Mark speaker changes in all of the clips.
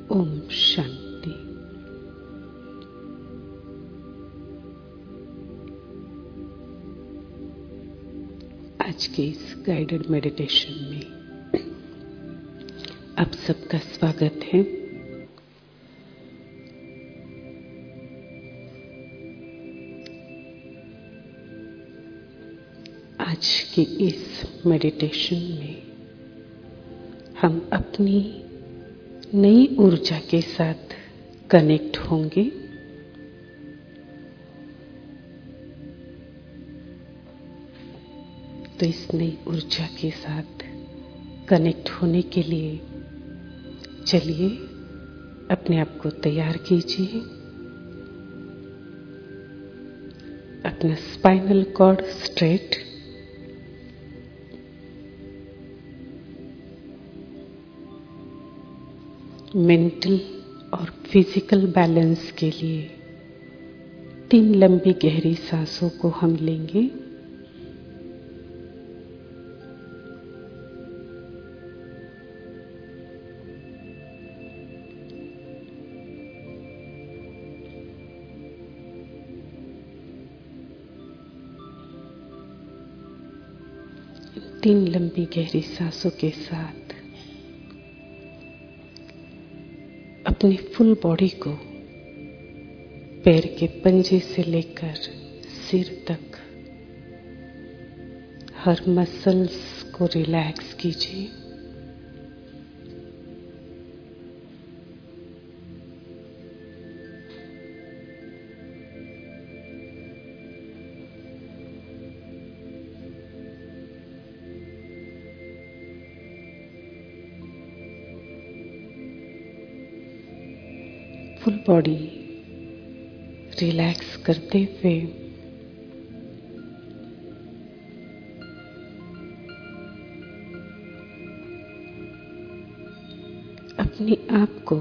Speaker 1: ओम शांति। आज के इस गाइडेड मेडिटेशन में आप सबका स्वागत है। आज की इस मेडिटेशन में हम अपनी नई ऊर्जा के साथ कनेक्ट होंगे। तो इस नई ऊर्जा के साथ कनेक्ट होने के लिए चलिए अपने आप को तैयार कीजिए। अपना स्पाइनल कॉर्ड स्ट्रेट, मेंटल और फिजिकल बैलेंस के लिए 3 लंबी गहरी सांसों को हम लेंगे। इन 3 लंबी गहरी सांसों के साथ अपनी फुल बॉडी को पैर के पंजे से लेकर सिर तक हर मसल्स को रिलैक्स कीजिए। फुल बॉडी रिलैक्स करते हुए अपने आप को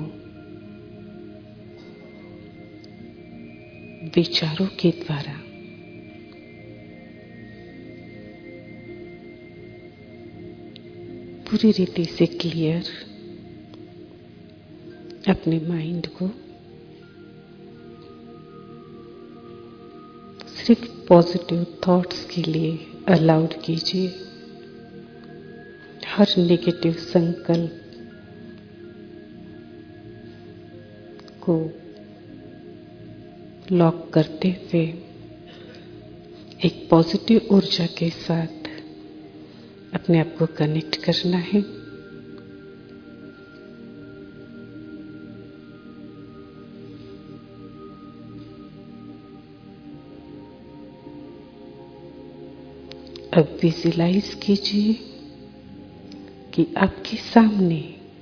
Speaker 1: विचारों के द्वारा पूरी रीति से क्लियर, अपने माइंड को सिर्फ पॉजिटिव थॉट्स के लिए अलाउड कीजिए। हर नेगेटिव संकल्प को लॉक करते हुए एक पॉजिटिव ऊर्जा के साथ अपने आप को कनेक्ट करना है। अब विजुलाइज कीजिए कि आपके सामने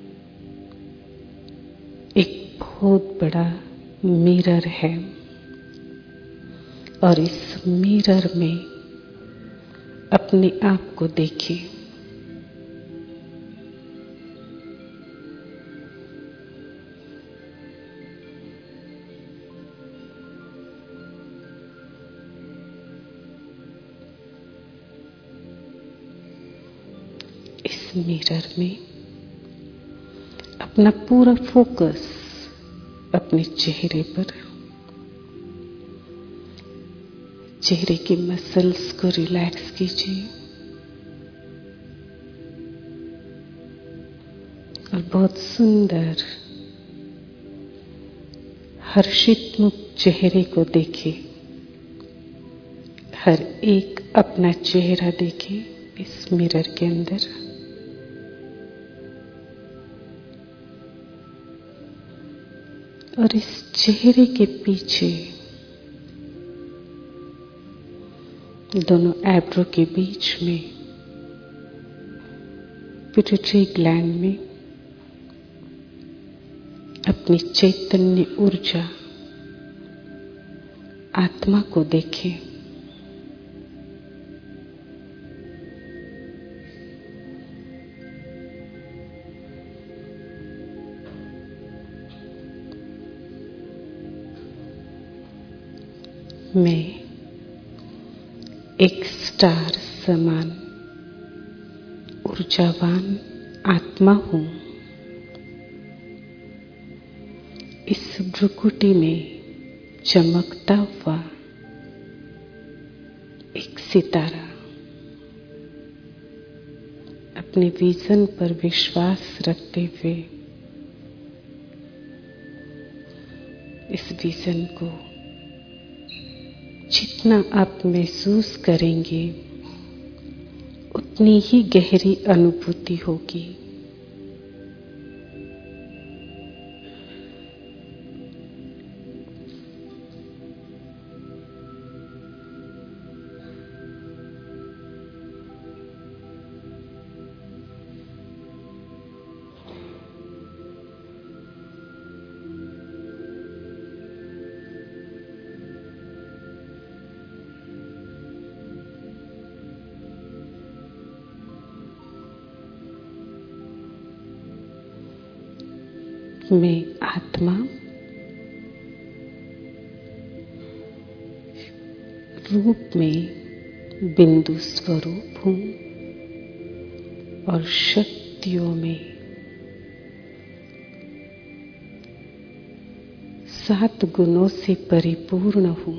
Speaker 1: एक बहुत बड़ा मिरर है और इस मिरर में अपने आप को देखिए। इस मिरर में अपना पूरा फोकस अपने चेहरे पर, चेहरे की मसल्स को रिलैक्स कीजिए और बहुत सुंदर हर्षित मुक्त चेहरे को देखिए। हर एक अपना चेहरा देखिए इस मिरर के अंदर। और इस चेहरे के पीछे दोनों आईब्रो के बीच में पिट्यूटरी ग्लैंड में अपनी चैतन्य ऊर्जा आत्मा को देखें। मैं एक स्टार समान ऊर्जावान आत्मा हूं। इस भ्रुकुटी में चमकता हुआ एक सितारा अपने विजन पर विश्वास रखते हुए इस विजन को जितना आप महसूस करेंगे उतनी ही गहरी अनुभूति होगी। मैं आत्मा रूप में बिंदु स्वरूप हूँ और शक्तियों में 7 गुणों से परिपूर्ण हूँ।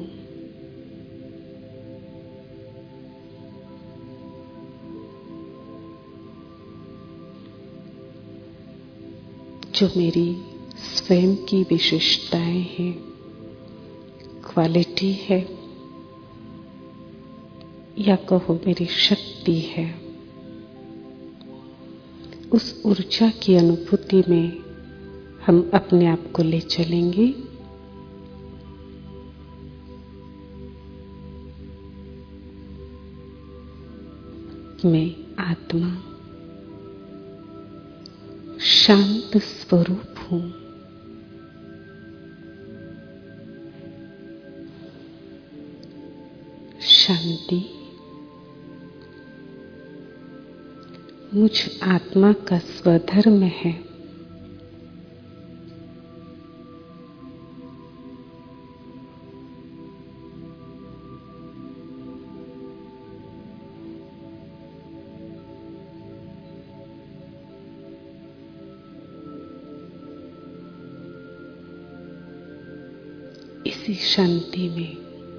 Speaker 1: जो मेरी स्वयं की विशेषताएं हैं, क्वालिटी है या कहो मेरी शक्ति है, उस ऊर्जा की अनुभूति में हम अपने आप को ले चलेंगे। मैं आत्मा शांत स्वरूप हूँ। शांति मुझ आत्मा का स्वधर्म है। इसी शांति में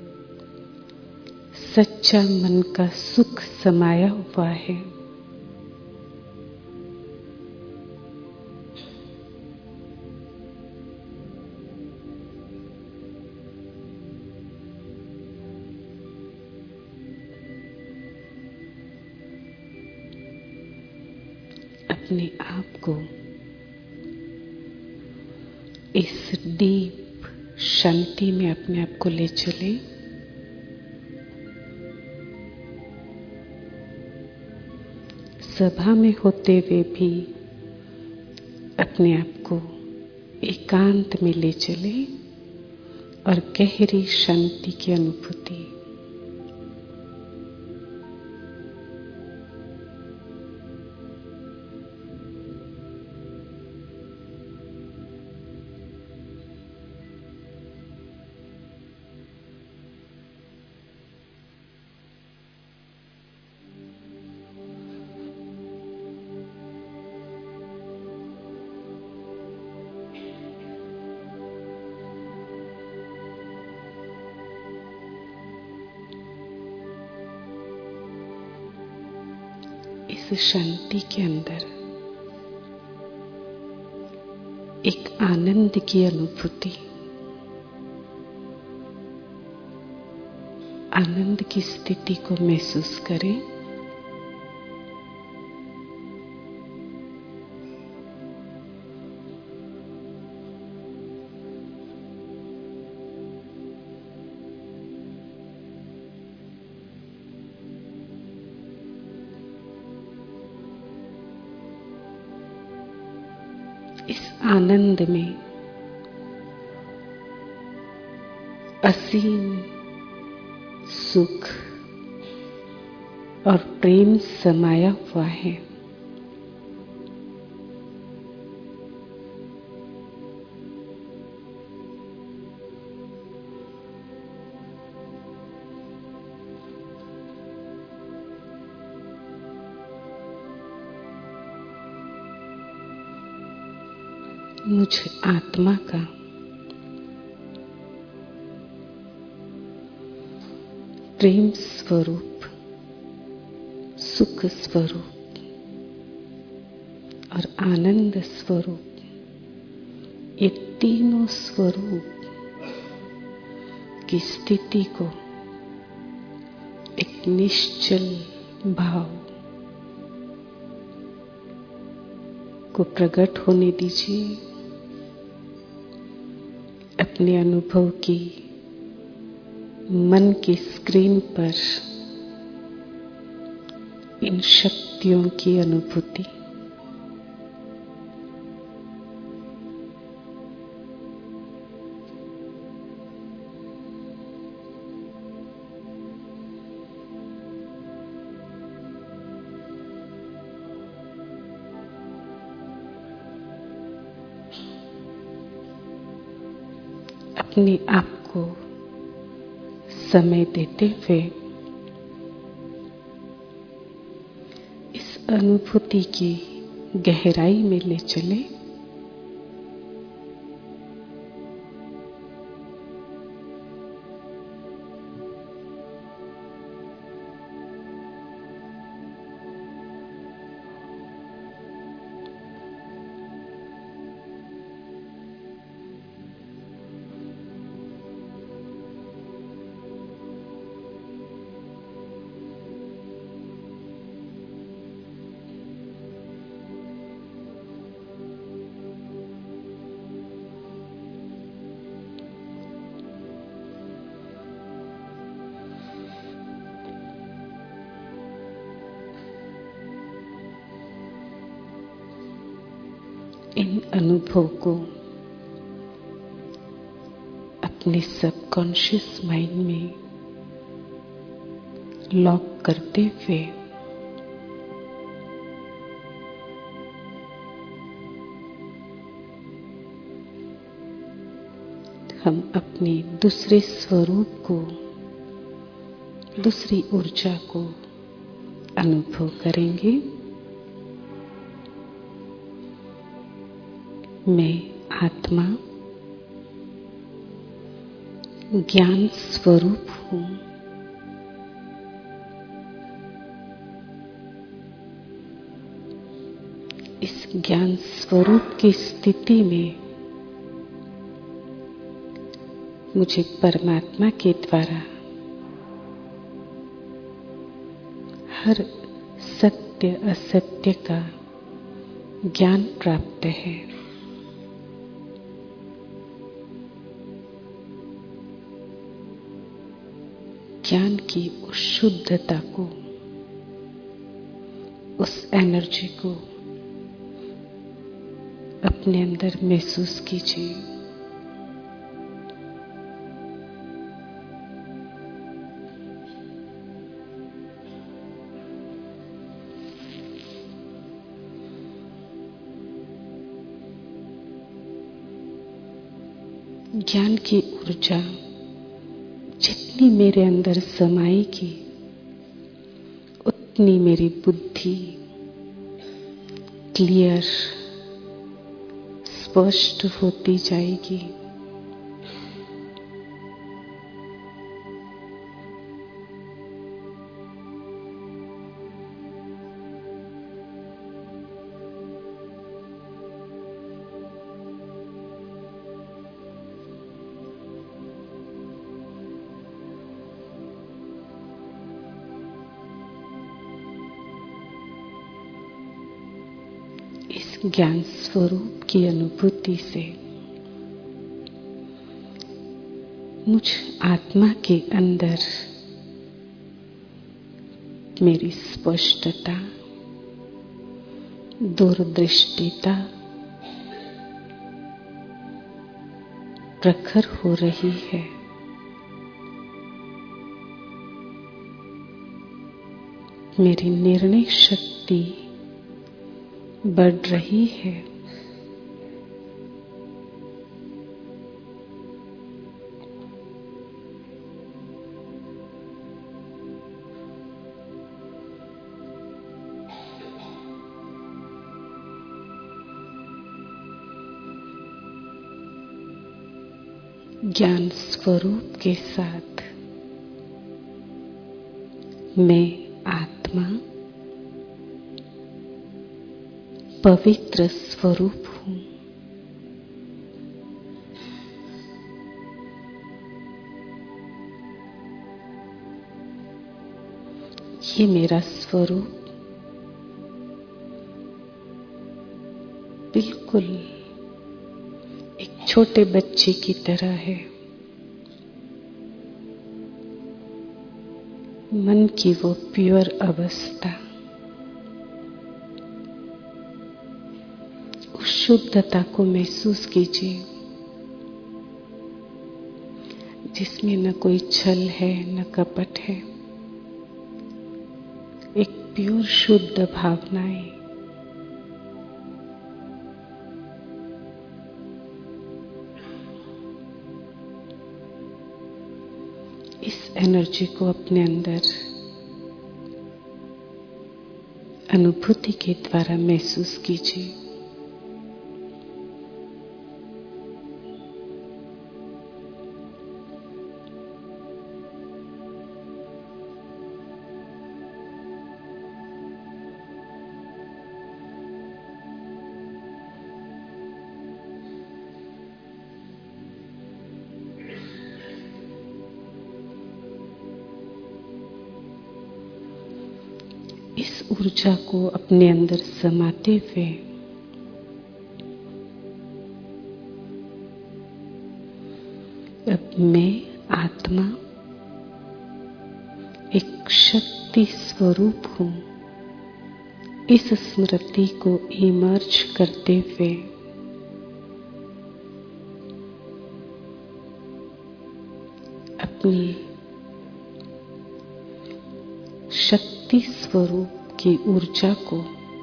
Speaker 1: सच्चा मन का सुख समाया हुआ है। अपने आप को इस डीप शांति में अपने आप को ले चले। सभा में होते हुए भी अपने आप को एकांत में ले चले और गहरी शांति की अनुभूति। इस शांति के अंदर एक आनंद की अनुभूति, आनंद की स्थिति को महसूस करें। इस आनंद में असीम सुख और प्रेम समाया हुआ है। मुझ आत्मा का प्रेम स्वरूप, सुख स्वरूप और आनंद स्वरूप, ये तीनों स्वरूप की स्थिति को एक निश्चल भाव को प्रकट होने दीजिए। अपने अनुभव की मन की स्क्रीन पर इन शक्तियों की अनुभूति। अपने आप को समय देते हुए इस अनुभूति की गहराई में ले चले। इन अनुभव को अपने सबकॉन्शियस माइंड में लॉक करते हुए हम अपने दूसरे स्वरूप को, दूसरी ऊर्जा को अनुभव करेंगे। मैं आत्मा ज्ञान स्वरूप हूँ। इस ज्ञान स्वरूप की स्थिति में मुझे परमात्मा के द्वारा हर सत्य असत्य का ज्ञान प्राप्त है। ज्ञान की उस शुद्धता को, उस एनर्जी को अपने अंदर महसूस कीजिए। ज्ञान की ऊर्जा जितनी मेरे अंदर समाएगी उतनी मेरी बुद्धि क्लियर, स्पष्ट होती जाएगी। इस ज्ञान स्वरूप की अनुभूति से मुझ आत्मा के अंदर मेरी स्पष्टता, दूरदृष्टिता प्रखर हो रही है। मेरी निर्णय शक्ति बढ़ रही है। ज्ञान स्वरूप के साथ मैं आत्मा पवित्र स्वरूप हूं। ये मेरा स्वरूप बिल्कुल एक छोटे बच्चे की तरह है। मन की वो प्योर अवस्था, उस शुद्धता को महसूस कीजिए जिसमें न कोई छल है न कपट है। एक प्योर शुद्ध भावनाएं। इस एनर्जी को अपने अंदर अनुभूति के द्वारा महसूस कीजिए। इस ऊर्जा को अपने अंदर समाते हुए अब मैं आत्मा एक शक्ति स्वरूप हूं। इस स्मृति को इमर्ज करते हुए अपनी शक्ति स्वरूप की ऊर्जा को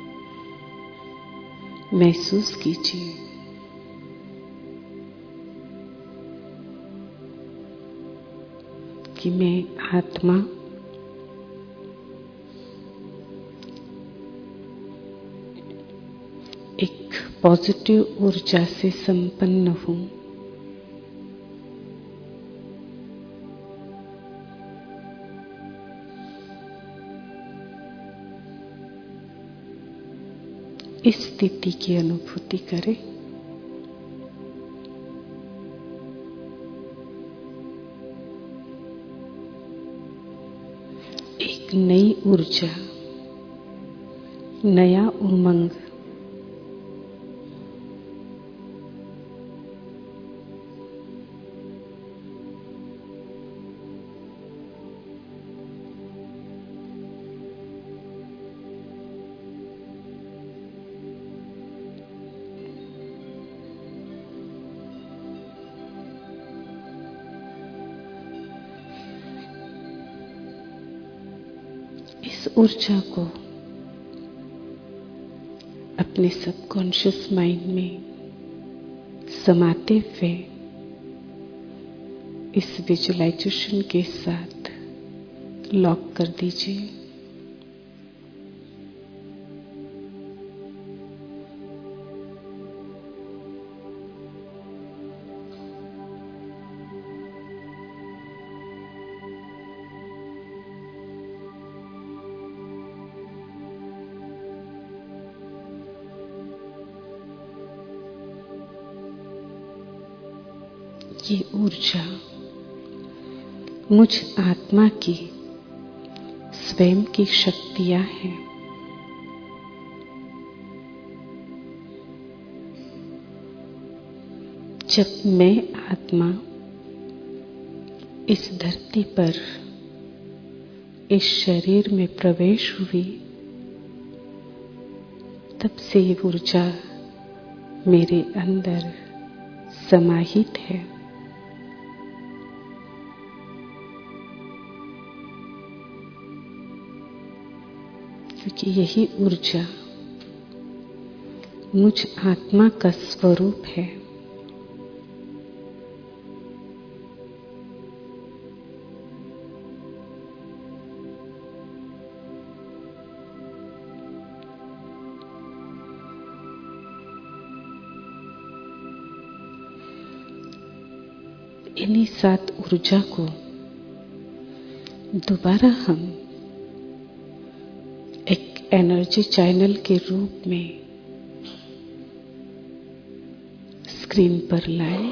Speaker 1: महसूस कीजिए। कि मैं आत्मा एक पॉजिटिव ऊर्जा से संपन्न हूं। इस स्थिति की अनुभूति करें। एक नई ऊर्जा, नया उमंग, इस ऊर्जा को अपने सबकॉन्शियस माइंड में समाते हुए इस विजुअलाइजेशन के साथ लॉक कर दीजिए। ये ऊर्जा मुझ आत्मा की स्वयं की शक्तियां हैं। जब मैं आत्मा इस धरती पर इस शरीर में प्रवेश हुई, तब से ये ऊर्जा मेरे अंदर समाहित है। क्योंकि यही ऊर्जा मुझ आत्मा का स्वरूप है। इन्हीं सात ऊर्जा को दोबारा हम एनर्जी चैनल के रूप में स्क्रीन पर लाएं।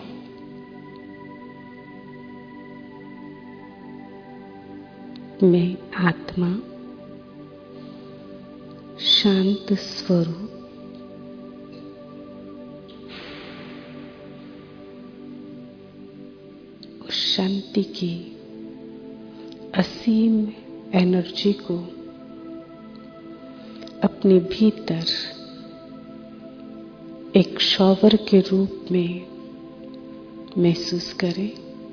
Speaker 1: मैं आत्मा शांत स्वरूप उस शांति की असीम एनर्जी को अपने भीतर एक शॉवर के रूप में महसूस करें।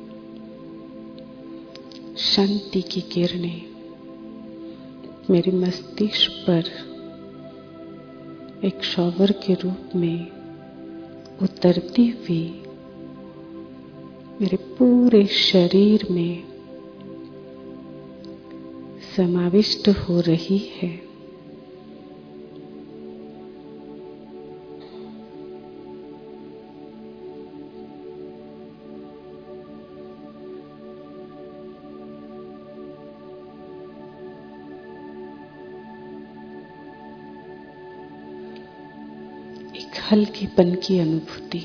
Speaker 1: शांति की किरणें मेरे मस्तिष्क पर एक शॉवर के रूप में उतरती हुई मेरे पूरे शरीर में समाविष्ट हो रही है। एक हल्केपन की अनुभूति,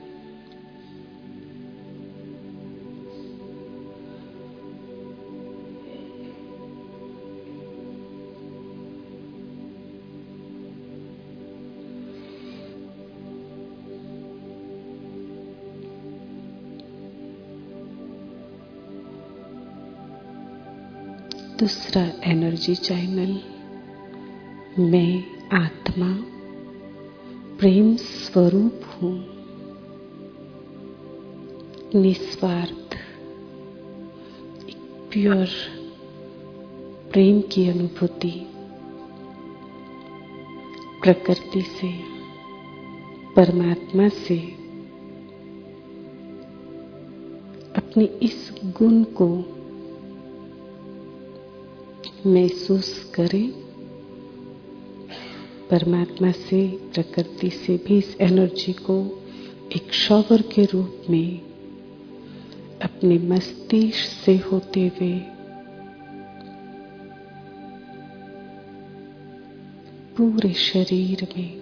Speaker 1: दूसरा एनर्जी चैनल, मैं आत्मा प्रेम स्वरूप हूं। निस्वार्थ एक प्योर प्रेम की अनुभूति प्रकृति से, परमात्मा से अपने इस गुण को महसूस करें। परमात्मा से, प्रकृति से भी इस एनर्जी को एक शॉवर के रूप में अपने मस्तिष्क से होते हुए पूरे शरीर में